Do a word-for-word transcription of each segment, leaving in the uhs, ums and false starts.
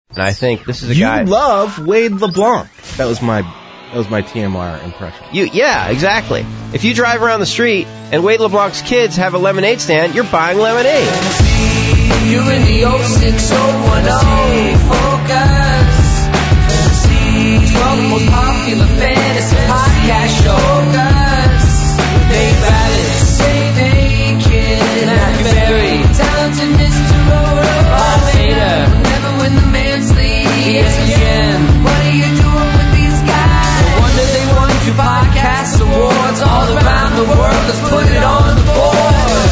And I think this is a you guy... You love Wade LeBlanc. That was my that was my T M R impression. You Yeah, exactly. If you drive around the street and Wade LeBlanc's kids have a lemonade stand, you're buying lemonade. You're in the oh six oh one oh focus. twelve most popular fantasy podcast show. Dave Alice, Dave Aiken, Matthew Berry, talented Mister Roro, Bob Vader, never when the man sleeps. E S P N, what are you doing with these guys? No wonder they won two podcast awards all around the world. Let's put it on the board.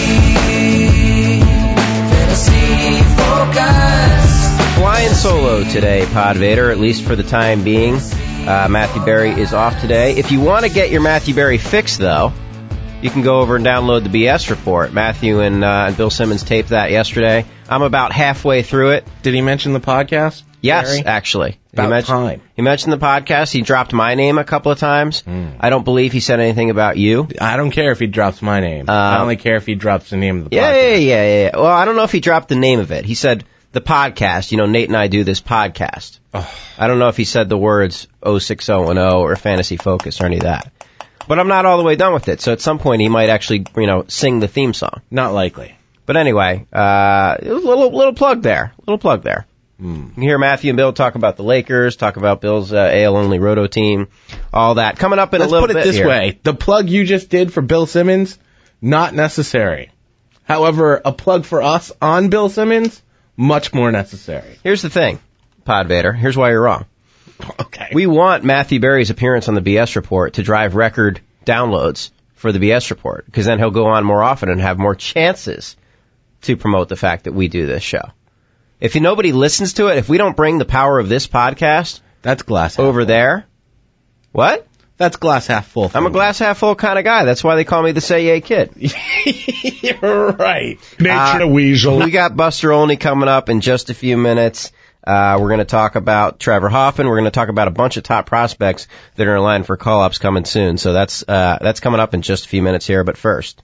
Fantasy focus. Flying solo today, Pod Vader, at least for the time being. Uh, Matthew Berry is off today. If you want to get your Matthew Berry fix, though, you can go over and download the B S report. Matthew and, uh, and Bill Simmons taped that yesterday. I'm about halfway through it. Did he mention the podcast? Yes, Barry? actually. About he mentioned, time. He mentioned the podcast. He dropped my name a couple of times. Mm. I don't believe he said anything about you. I don't care if he drops my name. Uh, I only care if he drops the name of the yeah, podcast. Yeah, yeah, yeah, yeah. Well, I don't know if he dropped the name of it. He said the podcast. You know, Nate and I do this podcast. Oh. I don't know if he said the words oh six oh one oh or Fantasy Focus or any of that. But I'm not all the way done with it, so at some point he might actually, you know, sing the theme song. Not likely. But anyway, uh, a little, little plug there. Little plug there. Mm. You can hear Matthew and Bill talk about the Lakers, talk about Bill's uh, A L-only roto team, all that. Coming up in Let's a little bit Let's put it this here. way. The plug you just did for Bill Simmons, not necessary. However, a plug for us on Bill Simmons, much more necessary. Here's the thing, Pod Vader. Here's why you're wrong. Okay. We want Matthew Berry's appearance on the B S report to drive record downloads for the B S report, because then he'll go on more often and have more chances to promote the fact that we do this show. If nobody listens to it, if we don't bring the power of this podcast That's glass half over full. there, what? That's glass half full. I'm a glass half full kind of guy. That's why they call me the Say Yay Kid. You're right. Nature Uh, the weasel. We got Buster Olney coming up in just a few minutes. Uh, we're going to talk about Trevor Hoffman. We're going to talk about a bunch of top prospects that are in line for call-ups coming soon. So that's uh, that's coming up in just a few minutes here. But first,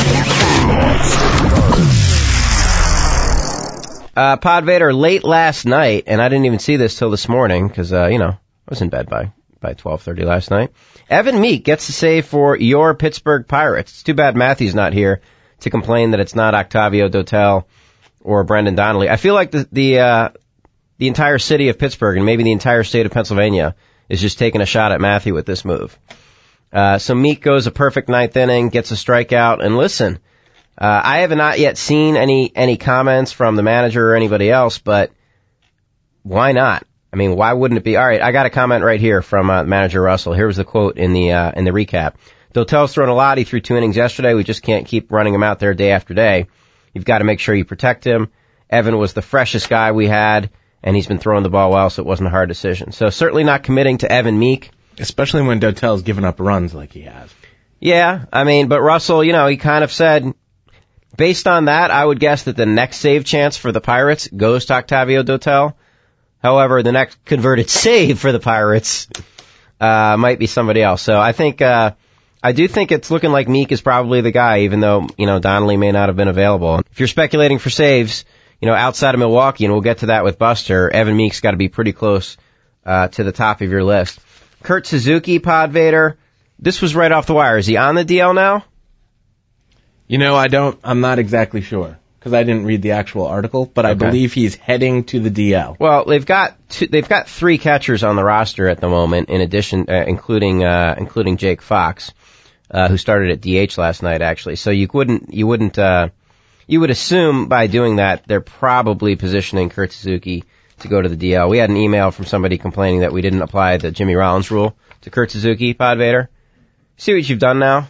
uh, Pod Vader, late last night, and I didn't even see this till this morning because uh, you know I was in bed by by twelve thirty last night. Evan Meek gets the save for your Pittsburgh Pirates. It's too bad Matthew's not here to complain that it's not Octavio Dotel or Brendan Donnelly. I feel like the the uh, the entire city of Pittsburgh and maybe the entire state of Pennsylvania is just taking a shot at Matthew with this move. Uh, so Meek goes a perfect ninth inning, gets a strikeout, and listen, uh, I have not yet seen any, any comments from the manager or anybody else, but why not? I mean, why wouldn't it be? All right, I got a comment right here from uh, manager Russell. Here was the quote in the, uh, in the recap. Dotel's thrown a lot. He threw two innings yesterday. We just can't keep running him out there day after day. You've got to make sure you protect him. Evan was the freshest guy we had, and he's been throwing the ball well, so it wasn't a hard decision. So certainly not committing to Evan Meek. Especially when Dotel's given up runs like he has. Yeah, I mean, but Russell, you know, he kind of said, based on that, I would guess that the next save chance for the Pirates goes to Octavio Dotel. However, the next converted save for the Pirates uh might be somebody else. So I think, uh I do think it's looking like Meek is probably the guy, even though, you know, Donnelly may not have been available. If you're speculating for saves, you know, outside of Milwaukee, and we'll get to that with Buster, Evan Meek's got to be pretty close uh to the top of your list. Kurt Suzuki, Pod Vader, this was right off the wire. Is he on the D L now? You know, I don't, I'm not exactly sure, because I didn't read the actual article, but I Okay. believe he's heading to the D L. Well, they've got two, they've got three catchers on the roster at the moment, in addition, uh, including uh including Jake Fox, uh who started at D H last night, actually. So you wouldn't you wouldn't uh you would assume by doing that they're probably positioning Kurt Suzuki to go to the D L. We had an email from somebody complaining that we didn't apply the Jimmy Rollins rule to Kurt Suzuki, Pod Vader. See what you've done now?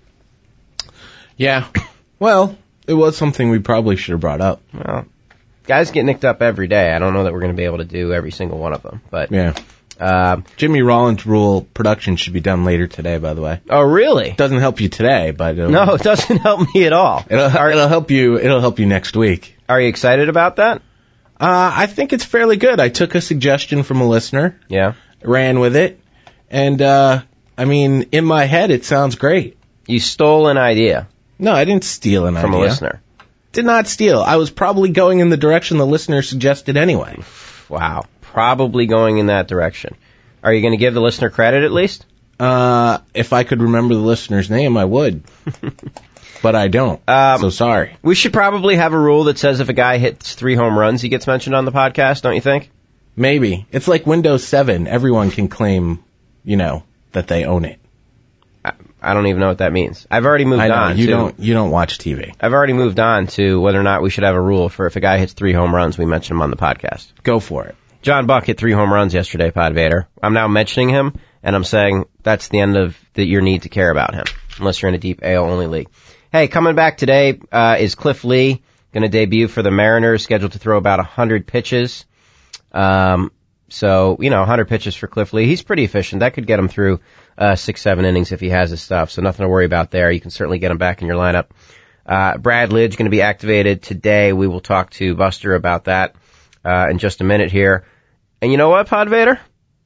Yeah. Well, it was something we probably should have brought up. Well, guys get nicked up every day. I don't know that we're going to be able to do every single one of them, but Yeah. uh, Jimmy Rollins rule production should be done later today, by the way. oh really? Doesn't help you today, but it'll, No, it doesn't help me at all. it'll, it'll help you. It'll help you next week. Are you excited about that? Uh, I think it's fairly good. I took a suggestion from a listener, Yeah. ran with it, and uh, I mean, in my head, it sounds great. You stole an idea No, I didn't steal an from idea. a listener. Did not steal. I was probably going in the direction the listener suggested anyway. Wow. Probably going in that direction. Are you going to give the listener credit at least? Uh, if I could remember the listener's name, I would. But I don't. Um, so sorry. We should probably have a rule that says if a guy hits three home runs, he gets mentioned on the podcast, don't you think? Maybe. It's like Windows seven. Everyone can claim, you know, that they own it. I, I don't even know what that means. I've already moved I know, on. You to, don't. You don't watch T V. I've already moved on to whether or not we should have a rule for if a guy hits three home runs, we mention him on the podcast. Go for it. John Buck hit three home runs yesterday, Pod Vader. I'm now mentioning him, and I'm saying that's the end of the, your need to care about him, unless you're in a deep A L-only league. Hey, coming back today uh, is Cliff Lee, going to debut for the Mariners, scheduled to throw about one hundred pitches. Um, so, you know, one hundred pitches for Cliff Lee. He's pretty efficient. That could get him through uh, six, seven innings if he has his stuff, so nothing to worry about there. You can certainly get him back in your lineup. Uh, Brad Lidge going to be activated today. We will talk to Buster about that uh, in just a minute here. And you know what, Pod Vader?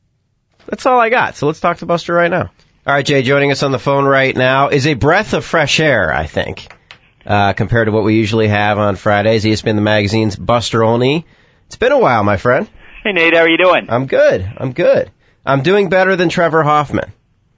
That's all I got. So let's talk to Buster right now. All right, Jay, joining us on the phone right now is a breath of fresh air, I think, uh, compared to what we usually have on Fridays. E S P N The Magazine's Buster Olney. It's been a while, my friend. Hey, Nate, how are you doing? I'm good. I'm good. I'm doing better than Trevor Hoffman.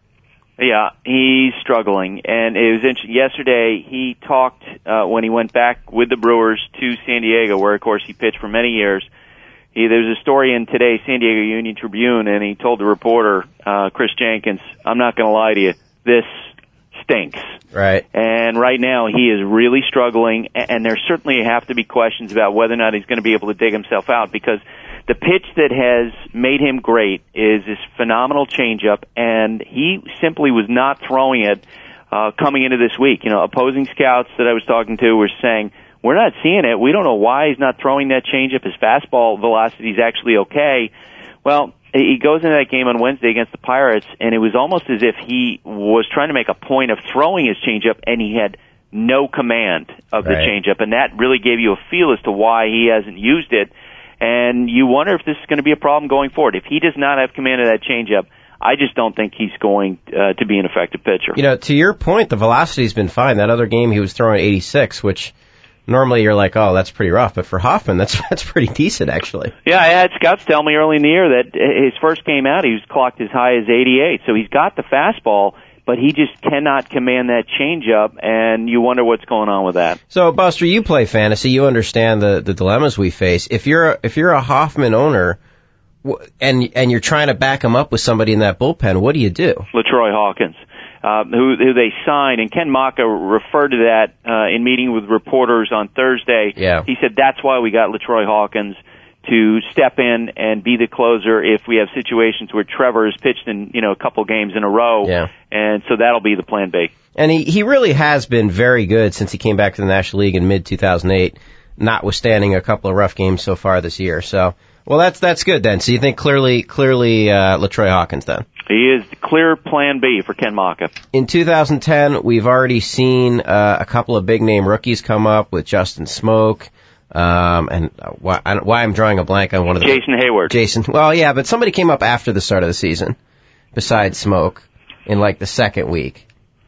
Yeah, he's struggling. And it was interesting. Yesterday, he talked uh, when he went back with the Brewers to San Diego, where, of course, he pitched for many years. He, there's a story in today's San Diego Union Tribune, and he told the reporter, uh, Chris Jenkins, I'm not going to lie to you, this stinks. Right. And right now he is really struggling, and there certainly have to be questions about whether or not he's going to be able to dig himself out, because the pitch that has made him great is this phenomenal changeup, and he simply was not throwing it uh, coming into this week. You know, opposing scouts that I was talking to were saying, we're not seeing it. We don't know why he's not throwing that changeup. His fastball velocity is actually okay. Well, he goes into that game on Wednesday against the Pirates, and it was almost as if he was trying to make a point of throwing his changeup, and he had no command of the Right. changeup, and that really gave you a feel as to why he hasn't used it. And you wonder if this is going to be a problem going forward. If he does not have command of that changeup, I just don't think he's going uh, to be an effective pitcher. You know, to your point, the velocity's been fine. That other game he was throwing eighty-six, which normally you're like, oh, that's pretty rough. But for Hoffman, that's that's pretty decent, actually. Yeah, I had scouts tell me early in the year that his first game out, he was clocked as high as eighty-eight. So he's got the fastball, but he just cannot command that changeup, and you wonder what's going on with that. So, Buster, you play fantasy. You understand the, the dilemmas we face. If you're a, if you're a Hoffman owner, w- and and you're trying to back him up with somebody in that bullpen, what do you do? LaTroy Hawkins, uh, who, who they signed, and Ken Maka referred to that uh, in meeting with reporters on Thursday. Yeah. He said that's why we got LaTroy Hawkins to step in and be the closer if we have situations where Trevor has pitched in, you know, a couple games in a row. Yeah. And so that'll be the plan B. And he, he really has been very good since he came back to the National League in mid two thousand eight, notwithstanding a couple of rough games so far this year. So, well, that's that's good then. So you think clearly, clearly uh, LaTroy Hawkins then? He is the clear plan B for Ken Maka. In two thousand ten, we've already seen uh, a couple of big-name rookies come up with Justin Smoke. Um, and why, I, why I'm drawing a blank on one of the... Jason Hayward. Jason. Well, yeah, but somebody came up after the start of the season, besides Smoke, in like the second week.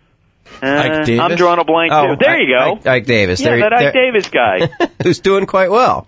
Uh, Ike Davis? I'm drawing a blank, Oh, too. There Ike, you go. Ike, Ike Davis. Yeah, there, that Ike there, Davis guy. who's doing quite well.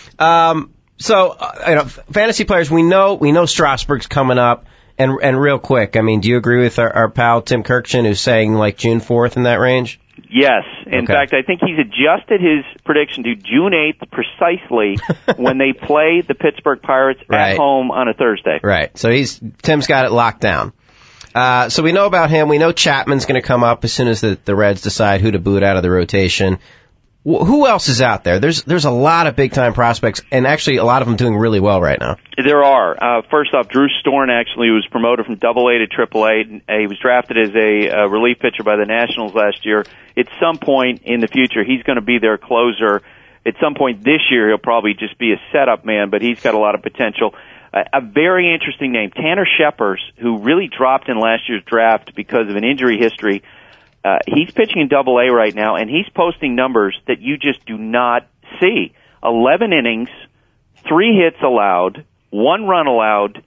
Um, so, uh, you know, fantasy players, we know we know Strasburg's coming up, and and real quick, I mean, do you agree with our, our pal Tim Kirkchin, who's saying like June fourth in that range? Yes. In Okay. fact, I think he's adjusted his prediction to June eighth precisely when they play the Pittsburgh Pirates Right. at home on a Thursday. Right. So he's Tim's got it locked down. Uh, so we know about him. We know Chapman's going to come up as soon as the, the Reds decide who to boot out of the rotation. Wh- who else is out there? There's there's a lot of big time prospects, and actually a lot of them doing really well right now. There are. Uh, first off, Drew Storn actually was promoted from Double A to Triple A. He was drafted as a uh, relief pitcher by the Nationals last year. At some point in the future, he's going to be their closer. At some point this year, he'll probably just be a setup man, but he's got a lot of potential. Uh, a very interesting name, Tanner Scheppers, who really dropped in last year's draft because of an injury history. Uh, he's pitching in Double A right now, and he's posting numbers that you just do not see. eleven innings, three hits allowed, one run allowed,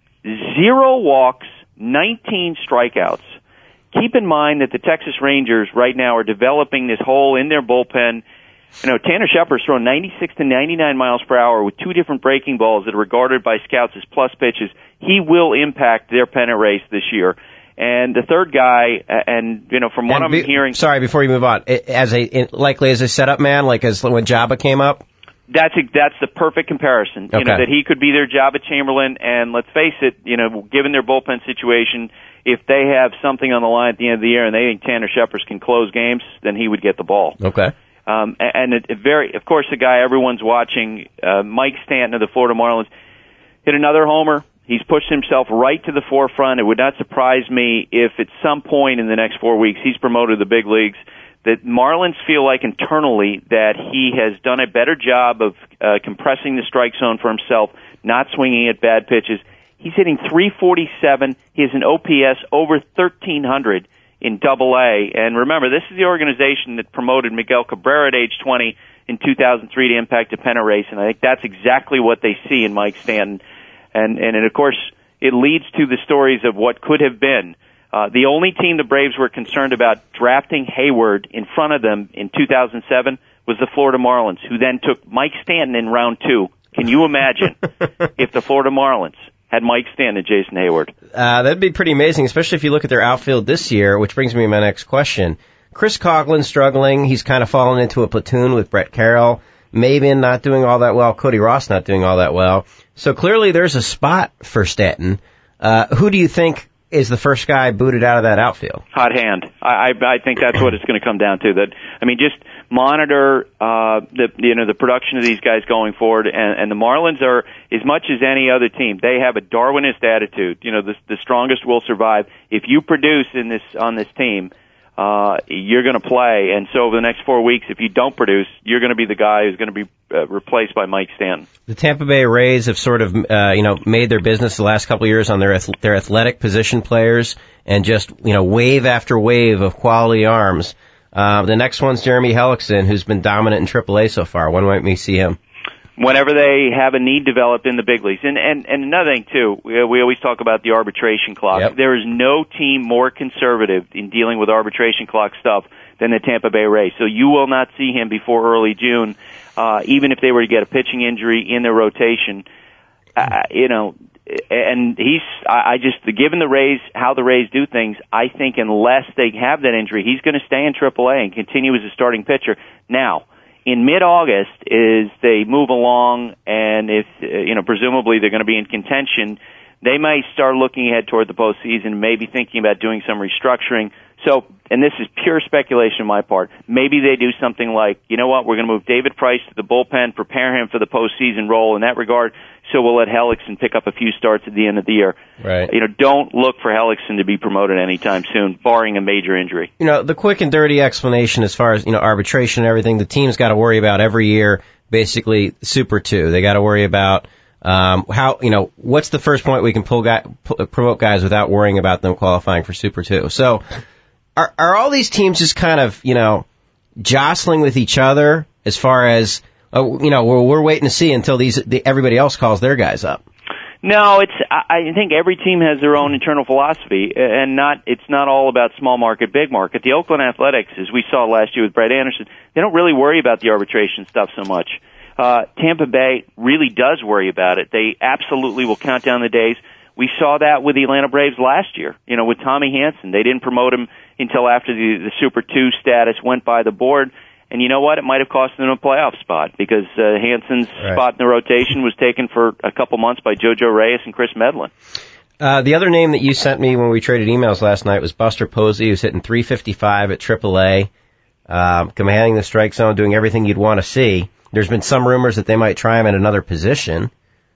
zero walks, nineteen strikeouts. Keep in mind that the Texas Rangers right now are developing this hole in their bullpen. You know, Tanner Shepard's thrown ninety-six to ninety-nine miles per hour with two different breaking balls that are regarded by scouts as plus pitches. He will impact their pennant race this year. And the third guy, and, you know, from what And I'm be, hearing... Sorry, before you move on, as a likely as a setup man, like as when Jabba came up? That's a, that's the perfect comparison. You Okay. know, that he could be their Jabba Chamberlain, and let's face it, you know, given their bullpen situation, if they have something on the line at the end of the year and they think Tanner Shepard can close games, then he would get the ball. Okay. Um, and it, it very, of course, the guy everyone's watching, uh, Mike Stanton of the Florida Marlins, hit another homer. He's pushed himself right to the forefront. It would not surprise me if at some point in the next four weeks he's promoted to the big leagues. That Marlins feel like internally that he has done a better job of uh, compressing the strike zone for himself, not swinging at bad pitches. He's hitting three forty-seven. He has an O P S over thirteen hundred in Double A. And remember, this is the organization that promoted Miguel Cabrera at age twenty in two thousand three to impact a pennant race, and I think that's exactly what they see in Mike Stanton. And, and, and of course, it leads to the stories of what could have been. Uh, the only team the Braves were concerned about drafting Hayward in front of them in two thousand seven was the Florida Marlins, who then took Mike Stanton in round two. Can you imagine if the Florida Marlins had Mike Stanton and Jason Hayward? Uh, that'd be pretty amazing, especially if you look at their outfield this year, which brings me to my next question. Chris Coughlin's struggling. He's kind of fallen into a platoon with Brett Carroll. Maben not doing all that well. Cody Ross not doing all that well. So clearly there's a spot for Stanton. Uh, who do you think is the first guy booted out of that outfield? Hot hand. I, I, I think that's what it's going to come down to. That I mean, just monitor uh, the you know the production of these guys going forward. And, and the Marlins are, as much as any other team, they have a Darwinist attitude. You know, the, the strongest will survive. If you produce in this on this team, uh, you're going to play. And so over the next four weeks, if you don't produce, you're going to be the guy who's going to be uh, replaced by Mike Stanton. The Tampa Bay Rays have sort of, uh, you know, made their business the last couple of years on their their athletic position players and just, you know, wave after wave of quality arms. Uh, the next one's Jeremy Hellickson, who's been dominant in triple A so far. When might we see him? Whenever they have a need developed in the big leagues. And, and, and another thing, too, we, we always talk about the arbitration clock. Yep. There is no team more conservative in dealing with arbitration clock stuff than the Tampa Bay Rays. So you will not see him before early June, uh, even if they were to get a pitching injury in their rotation. Uh, you know, and he's, I, I just, given the Rays, how the Rays do things, I think unless they have that injury, he's going to stay in triple A and continue as a starting pitcher. Now, in mid-August, is they move along, and if, uh, you know, presumably they're going to be in contention, they might start looking ahead toward the postseason, maybe thinking about doing some restructuring. So, and this is pure speculation on my part, maybe they do something like, you know what, we're going to move David Price to the bullpen, prepare him for the postseason role in that regard, so we'll let Hellickson pick up a few starts at the end of the year. Right. You know, don't look for Hellickson to be promoted anytime soon, barring a major injury. You know, the quick and dirty explanation as far as, you know, arbitration and everything, the team's got to worry about every year, basically, Super two. They got to worry about um how, you know, what's the first point we can pull guy, pull, promote guys without worrying about them qualifying for Super two. So, are are all these teams just kind of, you know, jostling with each other as far as, uh, you know, we're, we're waiting to see until these the, everybody else calls their guys up? No, it's. I think every team has their own internal philosophy, and not. It's not all about small market, big market. The Oakland Athletics, as we saw last year with Brett Anderson, they don't really worry about the arbitration stuff so much. Uh, Tampa Bay really does worry about it. They absolutely will count down the days. We saw that with the Atlanta Braves last year. You know, with Tommy Hanson, they didn't promote him until after the, the Super two status went by the board. And you know what? It might have cost them a playoff spot because uh, Hanson's right. spot in the rotation was taken for a couple months by JoJo Reyes and Chris Medlin. Uh, the other name that you sent me when we traded emails last night was Buster Posey, who's hitting three fifty-five at triple A, um, commanding the strike zone, doing everything you'd want to see. There's been some rumors that they might try him at another position.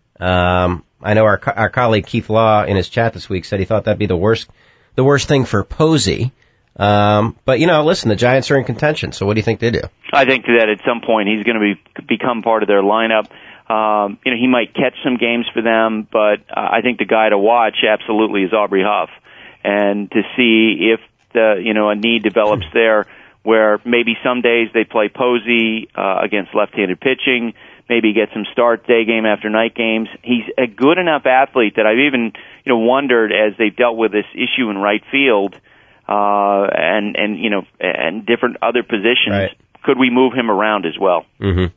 Um, I know our our colleague Keith Law in his chat this week said he thought that'd be the worst the worst thing for Posey. Um, but you know, listen, the Giants are in contention, so what do you think they do? I think that at some point he's going to be become part of their lineup. Um, you know, he might catch some games for them, but uh, I think the guy to watch absolutely is Aubrey Huff, and to see if the you know a need develops there, where maybe some days they play Posey uh, against left-handed pitching, maybe get some start day game after night games. He's a good enough athlete that I've even you know wondered as they've dealt with this issue in right field. Uh, and, and, you know, and different other positions. Right. could we move him around as well? Mm-hmm.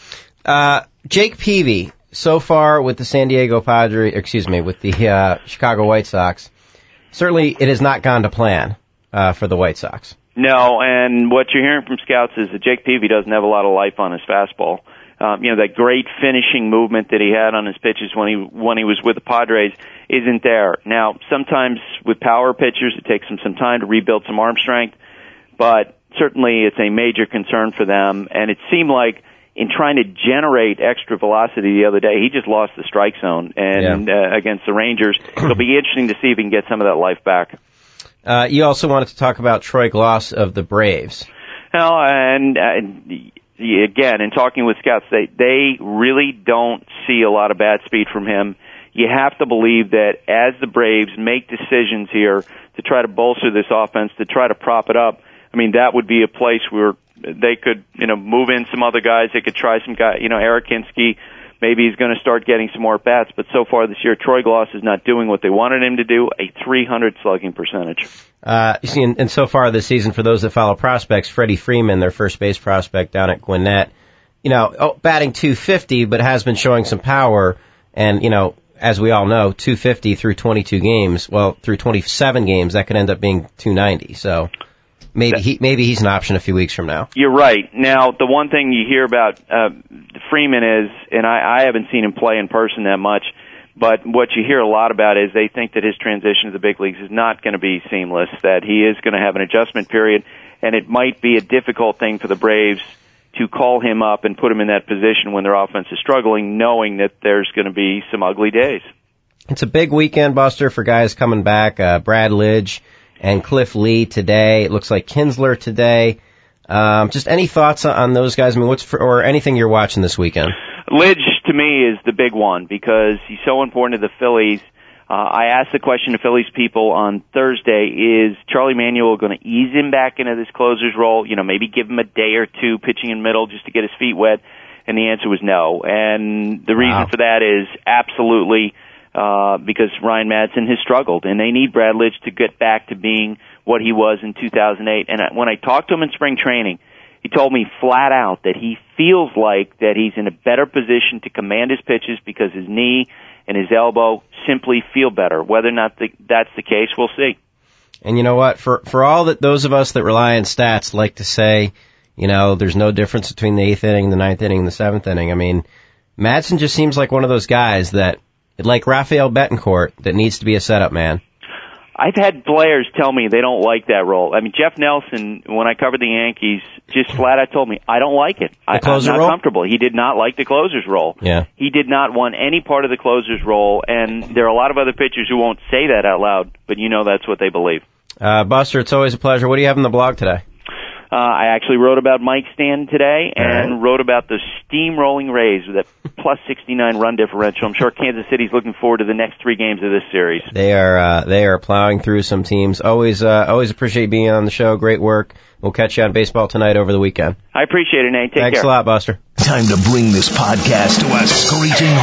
Uh, Jake Peavy, so far with the San Diego Padres, excuse me, with the uh, Chicago White Sox, certainly it has not gone to plan uh, for the White Sox. No, and what you're hearing from scouts is that Jake Peavy doesn't have a lot of life on his fastball. Um, you know, that great finishing movement that he had on his pitches when he when he was with the Padres isn't there. Now, sometimes with power pitchers, it takes them some time to rebuild some arm strength, but certainly it's a major concern for them. And it seemed like in trying to generate extra velocity the other day, he just lost the strike zone and yeah. uh, against the Rangers. It'll be interesting to see if he can get some of that life back. Uh, you also wanted to talk about Troy Glaus of the Braves. Well, and, and again, in talking with scouts, they, they really don't see a lot of bat speed from him. You have to believe that as the Braves make decisions here to try to bolster this offense, to try to prop it up, I mean, that would be a place where they could, you know, move in some other guys. They could try some guy, you know, Eric Kinski. Maybe he's going to start getting some more bats, but so far this year, Troy Glaus is not doing what they wanted him to do, a three hundred slugging percentage. Uh, you see, and, and so far this season, for those that follow prospects, Freddie Freeman, their first base prospect down at Gwinnett, you know, oh, batting two fifty, but has been showing some power, and, you know, as we all know, two fifty through twenty-two games, well, through twenty-seven games, that could end up being two ninety, so maybe he, maybe he's an option a few weeks from now. You're right. Now, the one thing you hear about uh, Freeman is, and I, I haven't seen him play in person that much, but what you hear a lot about is they think that his transition to the big leagues is not going to be seamless, that he is going to have an adjustment period, and it might be a difficult thing for the Braves to call him up and put him in that position when their offense is struggling, knowing that there's going to be some ugly days. It's a big weekend, Buster, for guys coming back. Uh, Brad Lidge and Cliff Lee today. It looks like Kinsler today. Um, just any thoughts on those guys? I mean, what's for, or anything you're watching this weekend? Lidge, to me, is the big one because he's so important to the Phillies. Uh, I asked the question to Phillies people on Thursday, is Charlie Manuel going to ease him back into this closer's role? You know, maybe give him a day or two pitching in middle just to get his feet wet? And the answer was no. And the reason wow. for that is absolutely uh, because Ryan Madson has struggled, and they need Brad Lidge to get back to being what he was in two thousand eight. And when I talked to him in spring training, he told me flat out that he feels like that he's in a better position to command his pitches because his knee and his elbow simply feel better. Whether or not the, that's the case, we'll see. And you know what? For for all that those of us that rely on stats like to say, you know, there's no difference between the eighth inning, the ninth inning, and the seventh inning. I mean, Madsen just seems like one of those guys that, like Rafael Betancourt, that needs to be a setup man. I've had players tell me they don't like that role. I mean, Jeff Nelson, when I covered the Yankees, just flat out told me, I don't like it. I, I'm not role? comfortable. He did not like the closer's role. Yeah. He did not want any part of the closer's role, and there are a lot of other pitchers who won't say that out loud, but you know that's what they believe. Uh, Buster, it's always a pleasure. What do you have in the blog today? Uh, I actually wrote about Mike Stanton today and right. wrote about the steamrolling Rays with that plus sixty-nine run differential. I'm sure Kansas City's looking forward to the next three games of this series. They are uh, they are plowing through some teams. Always uh, always appreciate being on the show. Great work. We'll catch you on Baseball Tonight over the weekend. I appreciate it, Nate. Take Thanks care. a lot, Buster. Time to bring this podcast to a screeching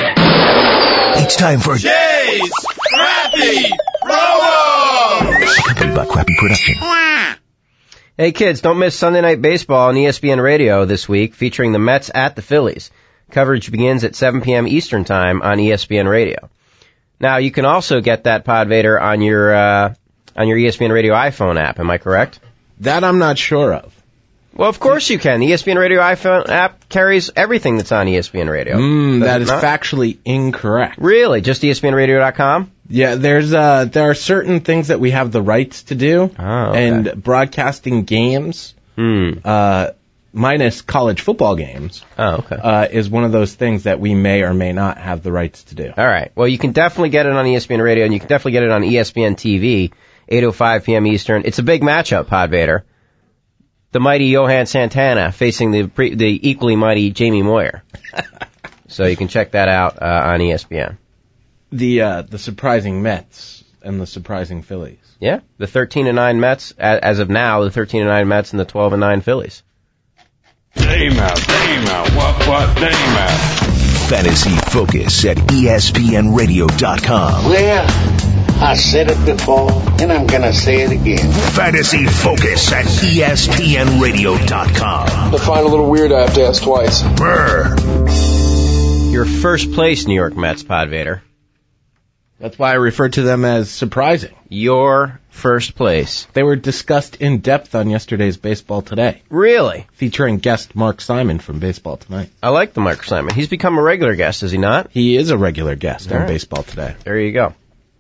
halt. It's time for Jay's Crappy Promo! Accompanied by Crappy Production. Hey kids, don't miss Sunday Night Baseball on E S P N Radio this week, featuring the Mets at the Phillies. Coverage begins at seven p.m. Eastern Time on E S P N Radio. Now, you can also get that Podvader on your uh, on your E S P N Radio iPhone app. Am I correct? That I'm not sure of. Well, of course you can. The E S P N Radio iPhone app carries everything that's on E S P N Radio. Mm, that is not? factually incorrect. Really? Just E S P N radio dot com? Yeah, there's uh there are certain things that we have the rights to do, oh, okay. and broadcasting games, hmm. uh, minus college football games, oh, okay. uh, is one of those things that we may or may not have the rights to do. All right. Well, you can definitely get it on E S P N Radio, and you can definitely get it on E S P N T V, eight oh five p.m. Eastern. It's a big matchup, Podvader. The mighty Johan Santana facing the pre- the equally mighty Jamie Moyer. So you can check that out uh, on E S P N. The uh, the surprising Mets and the surprising Phillies. Yeah, the thirteen and nine Mets as of now, the thirteen and nine Mets and the twelve and nine Phillies. Dame out, dame out, what, what, dame out. Fantasy Focus at E S P N radio dot com. Where I said it before, and I'm gonna say it again. Fantasy Focus at E S P N radio dot com. I find a little weird I have to ask twice. Brr. Your first place New York Mets, Podvader. That's why I refer to them as surprising. Your first place. They were discussed in depth on yesterday's Baseball Today. Really? Featuring guest Mark Simon from Baseball Tonight. I like the Mark Simon. He's become a regular guest, is he not? He is a regular guest All on right. Baseball Today. There you go.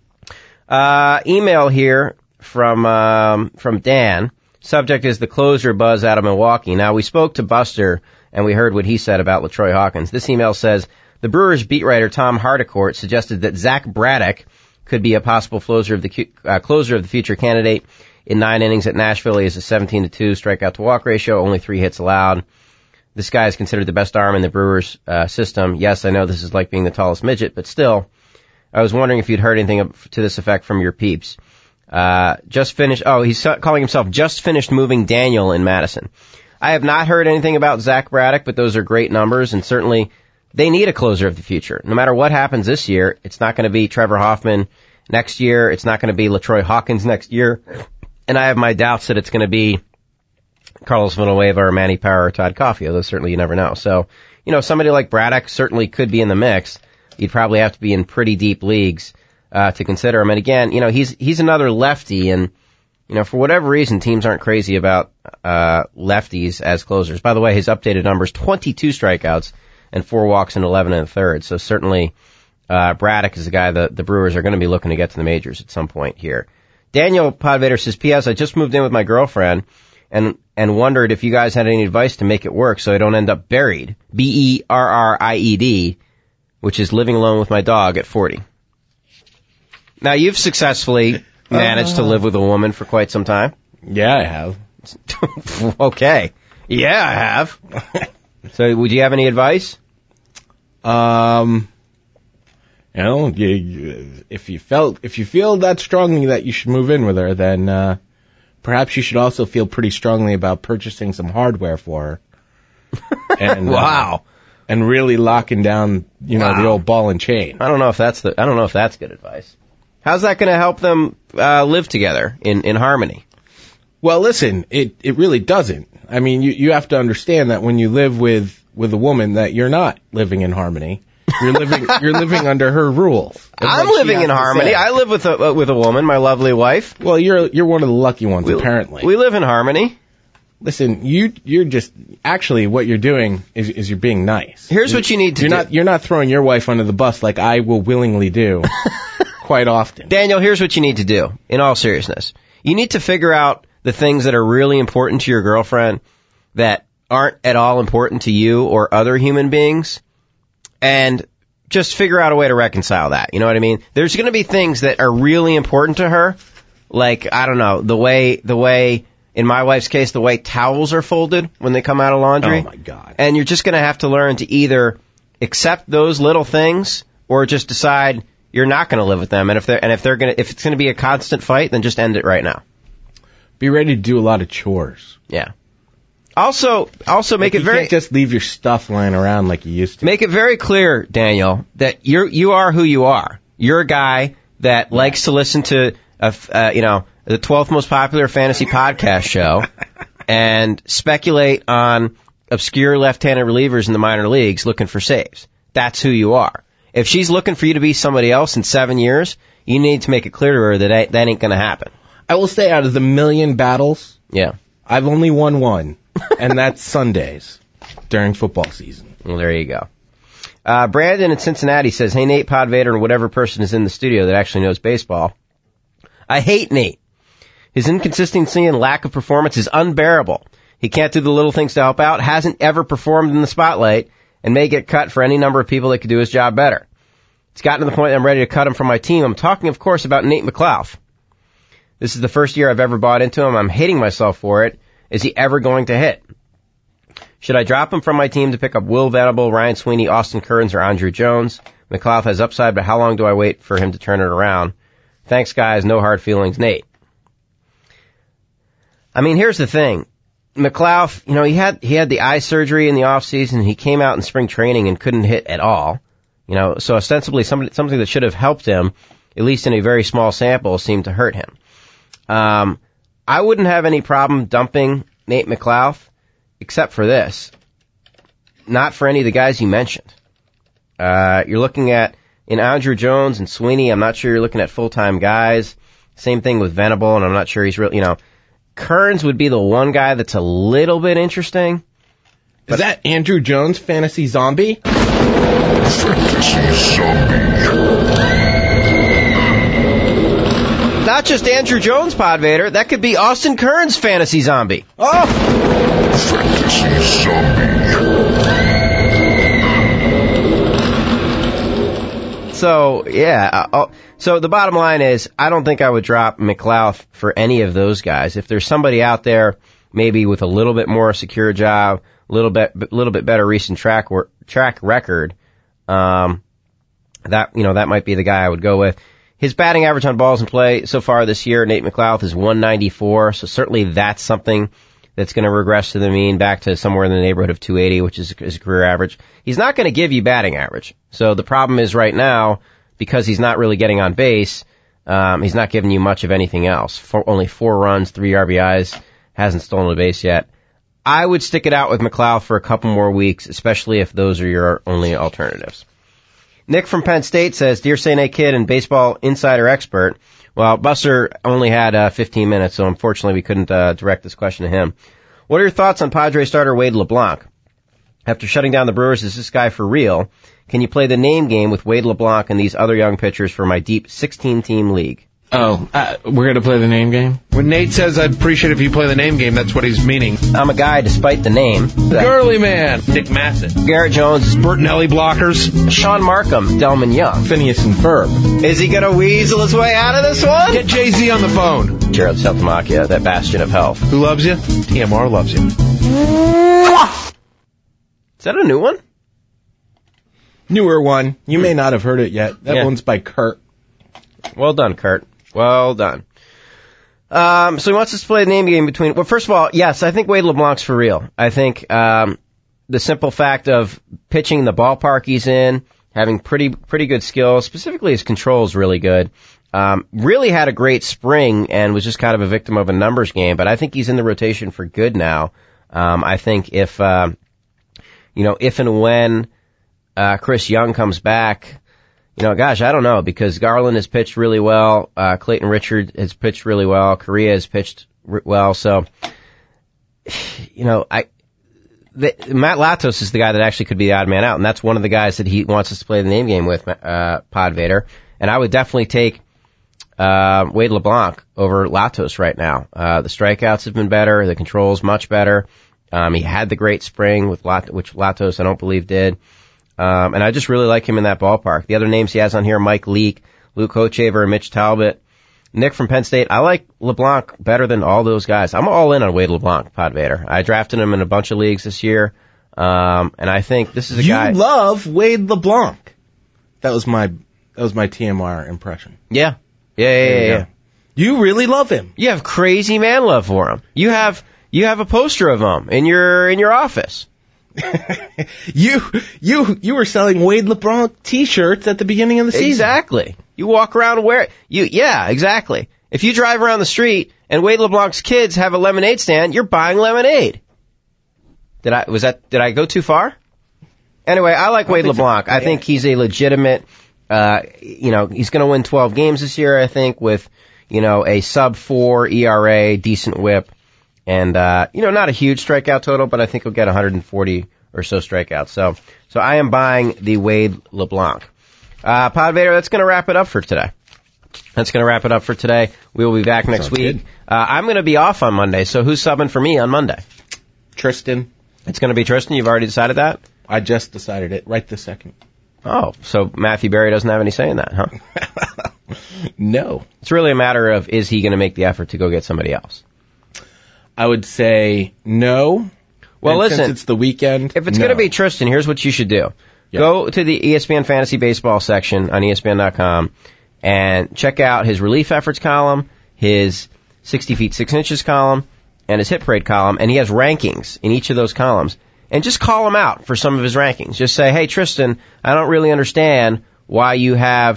Uh, email here from um, from Dan. Subject is the closer buzz out of Milwaukee. Now, we spoke to Buster, and we heard what he said about LaTroy Hawkins. This email says, the Brewers beat writer Tom Hardicourt suggested that Zach Braddock could be a possible closer of the uh, closer of the future candidate. In nine innings at Nashville, he has a seventeen to two strikeout to walk ratio, only three hits allowed. This guy is considered the best arm in the Brewers uh, system. Yes, I know this is like being the tallest midget, but still, I was wondering if you'd heard anything to this effect from your peeps. Uh, just finished, oh, he's calling himself Just Finished Moving Daniel in Madison. I have not heard anything about Zach Braddock, but those are great numbers, and certainly they need a closer of the future. No matter what happens this year, it's not going to be Trevor Hoffman next year. It's not going to be LaTroy Hawkins next year. And I have my doubts that it's going to be Carlos Villanueva or Manny Power or Todd Coffey, although certainly you never know. So, you know, somebody like Braddock certainly could be in the mix. You'd probably have to be in pretty deep leagues uh, to consider him. And again, you know, he's he's another lefty, and you know, for whatever reason, teams aren't crazy about uh lefties as closers. By the way, his updated numbers: twenty-two strikeouts and four walks and eleven and a third. So certainly, uh Braddock is the guy that the Brewers are going to be looking to get to the majors at some point here. Daniel Podvader says, P S I just moved in with my girlfriend and and wondered if you guys had any advice to make it work so I don't end up buried. B E R R I E D, which is living alone with my dog at forty. Now, you've successfully managed uh, to live with a woman for quite some time. Yeah, I have. Okay. Yeah, I have. So, would you have any advice? Um, you know, you, you, if you felt, if you feel that strongly that you should move in with her, then uh, perhaps you should also feel pretty strongly about purchasing some hardware for her. And, wow. Uh, and really locking down, you know, wow. the old ball and chain. I don't know if that's the. I don't know if that's good advice. How's that going to help them uh, live together in, in harmony? Well, listen, it, it really doesn't. I mean, you, you have to understand that when you live with, with a woman that you're not living in harmony. You're living you're living under her rules. I'm living in harmony. I live with a uh, with a woman, my lovely wife. Well, you're you're one of the lucky ones, we, apparently. We live in harmony. Listen, you you're just actually what you're doing is is you're being nice. Here's you're, what you need to you're do. Not, you're not throwing your wife under the bus like I will willingly do. Quite often. Daniel, here's what you need to do, in all seriousness. You need to figure out the things that are really important to your girlfriend that aren't at all important to you or other human beings, and just figure out a way to reconcile that. You know what I mean? There's going to be things that are really important to her, like, I don't know, the way, the way, in my wife's case, the way towels are folded when they come out of laundry. Oh, my God. And you're just going to have to learn to either accept those little things or just decide you're not going to live with them, and if they're and if they're going to if it's going to be a constant fight, then just end it right now. Be ready to do a lot of chores. Yeah. Also, also make like it very. You can't just leave your stuff lying around like you used to. Make it very clear, Daniel, that you're you are who you are. You're a guy that likes to listen to a uh, you know the twelfth most popular fantasy podcast show and speculate on obscure left-handed relievers in the minor leagues looking for saves. That's who you are. If she's looking for you to be somebody else in seven years, you need to make it clear to her that that ain't going to happen. I will say, out of the million battles, yeah, I've only won one, and that's Sundays during football season. Well, there you go. Uh, Brandon in Cincinnati says, hey, Nate, Podvader, and whatever person is in the studio that actually knows baseball. I hate Nate. His inconsistency and lack of performance is unbearable. He can't do the little things to help out, hasn't ever performed in the spotlight, and may get cut for any number of people that could do his job better. It's gotten to the point that I'm ready to cut him from my team. I'm talking, of course, about Nate McLaughlin. This is the first year I've ever bought into him. I'm hating myself for it. Is he ever going to hit? Should I drop him from my team to pick up Will Venable, Ryan Sweeney, Austin Kearns, or Andrew Jones? McLaughlin has upside, but how long do I wait for him to turn it around? Thanks, guys. No hard feelings, Nate. I mean, here's the thing. McLaughlin, you know, he had he had the eye surgery in the off season. He came out in spring training and couldn't hit at all. You know, so ostensibly somebody, something that should have helped him at least in a very small sample, seem to hurt him. Um, I wouldn't have any problem dumping Nate McLouth, except for this. Not for any of the guys you mentioned. Uh, you're looking at, in Andrew Jones and Sweeney, I'm not sure you're looking at full-time guys. Same thing with Venable, and I'm not sure he's really, you know, Kearns would be the one guy that's a little bit interesting. Is that Andrew Jones, Fantasy Zombie? Fantasy Zombie. Not just Andrew Jones, Podvader. That could be Austin Kearns, Fantasy Zombie. Oh! Fantasy Zombie. So, yeah. Uh, so the bottom line is, I don't think I would drop McLouth for any of those guys. If there's somebody out there, maybe with a little bit more secure job, a little bit, little bit better recent track track record, um, that you know that might be the guy I would go with. His batting average on balls in play so far this year, Nate McLouth, is one ninety-four. So certainly that's something that's going to regress to the mean, back to somewhere in the neighborhood of two eighty, which is his career average. He's not going to give you batting average. So the problem is right now, because he's not really getting on base, um, he's not giving you much of anything else. For only four runs, three R B Is, hasn't stolen a base yet. I would stick it out with McLouth for a couple more weeks, especially if those are your only alternatives. Nick from Penn State says, Dear Saint A Kid and baseball insider expert. Well, Buster only had uh, fifteen minutes, so unfortunately we couldn't uh, direct this question to him. What are your thoughts on Padre starter Wade LeBlanc? After shutting down the Brewers, is this guy for real? Can you play the name game with Wade LeBlanc and these other young pitchers for my deep sixteen-team league? Oh, uh, we're going to play the name game? When Nate says, I'd appreciate if you play the name game, that's what he's meaning. I'm a guy despite the name. Girly Man, Nick Masset. Garrett Jones. Bertinelli blockers. Sean Markham, Delman Young. Phineas and Ferb. Is he going to weasel his way out of this one? Get Jay-Z on the phone. Gerald Saltamacchia, that bastion of health. Who loves you? T M R loves you. Is that a new one? Newer one. You may not have heard it yet. That Yeah. one's by Kurt. Well done, Kurt. Well done. Um, so he wants us to play the name game between, well, first of all, yes, I think Wade LeBlanc's for real. I think, um, the simple fact of pitching the ballpark he's in, having pretty, pretty good skills, specifically his control is really good. Um, really had a great spring and was just kind of a victim of a numbers game, but I think he's in the rotation for good now. Um, I think if, uh, you know, if and when, uh, Chris Young comes back, you know, gosh, I don't know, because Garland has pitched really well, uh, Clayton Richard has pitched really well, Correa has pitched r- well, so, you know, I, the, Matt Latos is the guy that actually could be the odd man out, and that's one of the guys that he wants us to play the name game with, uh, Podvader, and I would definitely take, uh, Wade LeBlanc over Latos right now. Uh, the strikeouts have been better, the control's much better, um, he had the great spring with Lat- which Latos I don't believe did. Um, and I just really like him in that ballpark. The other names he has on here, Mike Leake, Luke Hochevar, and Mitch Talbot. Nick from Penn State. I like LeBlanc better than all those guys. I'm all in on Wade LeBlanc, Podvader. I drafted him in a bunch of leagues this year. Um, and I think this is a you guy. You love Wade LeBlanc. That was my, that was my T M R impression. Yeah. Yeah, yeah, yeah, yeah. You really love him. You have crazy man love for him. You have, you have a poster of him in your, in your office. you you you were selling Wade LeBlanc T-shirts at the beginning of the season. Exactly. You walk around and wear you. Yeah, exactly. If you drive around the street and Wade LeBlanc's kids have a lemonade stand, you're buying lemonade. Did I was that did I go too far? Anyway, I like I Wade LeBlanc. So. I yeah. think he's a legitimate. Uh, you know, he's going to win twelve games this year. I think with you know a sub four E R A, decent WHIP. And, uh, you know, not a huge strikeout total, but I think he'll get one hundred forty or so strikeouts. So, so I am buying the Wade LeBlanc. Uh, Podvader, that's going to wrap it up for today. That's going to wrap it up for today. We will be back next Sounds week. Uh, I'm going to be off on Monday, so who's subbing for me on Monday? Tristan. It's going to be Tristan? You've already decided that? I just decided it right this second. Oh, so Matthew Berry doesn't have any say in that, huh? No. It's really a matter of, is he going to make the effort to go get somebody else? I would say no. Well, and listen. Since it's the weekend. If it's no. going to be Tristan, here's what you should do. Yep. Go to the E S P N Fantasy Baseball section on E S P N dot com and check out his relief efforts column, his sixty feet six inches column, and his hit parade column. And he has rankings in each of those columns. And just call him out for some of his rankings. Just say, hey, Tristan, I don't really understand why you have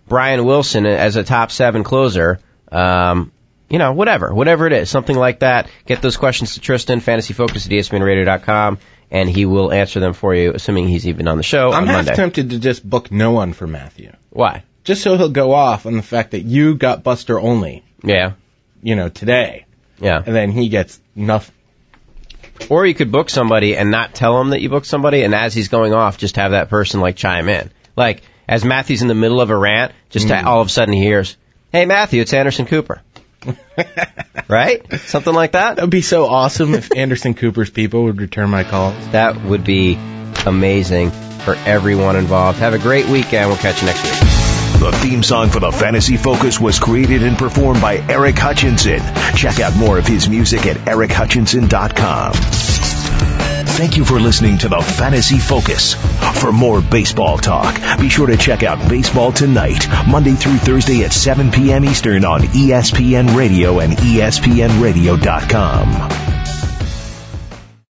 Brian Wilson as a top seven closer, um, you know, whatever, whatever it is, something like that. Get those questions to Tristan, fantasyfocus at E S P N radio dot com, and he will answer them for you, assuming he's even on the show I'm on half Monday. tempted to just book no one for Matthew. Why? Just so he'll go off on the fact that you got Buster only, Yeah, you know, today, yeah. and then he gets nothing. Or you could book somebody and not tell him that you booked somebody, and as he's going off, just have that person, like, chime in. Like, as Matthew's in the middle of a rant, just Mm. to, all of a sudden he hears, "Hey, Matthew, it's Anderson Cooper." Right? Something like that? That would be so awesome if Anderson Cooper's people would return my calls. That would be amazing for everyone involved. Have a great weekend. We'll catch you next week. The theme song for the Fantasy Focus was created and performed by Eric Hutchinson. Check out more of his music at eric hutchinson dot com. Thank you for listening to the Fantasy Focus. For more baseball talk, be sure to check out Baseball Tonight, Monday through Thursday at seven p.m. Eastern on E S P N Radio and E S P N radio dot com.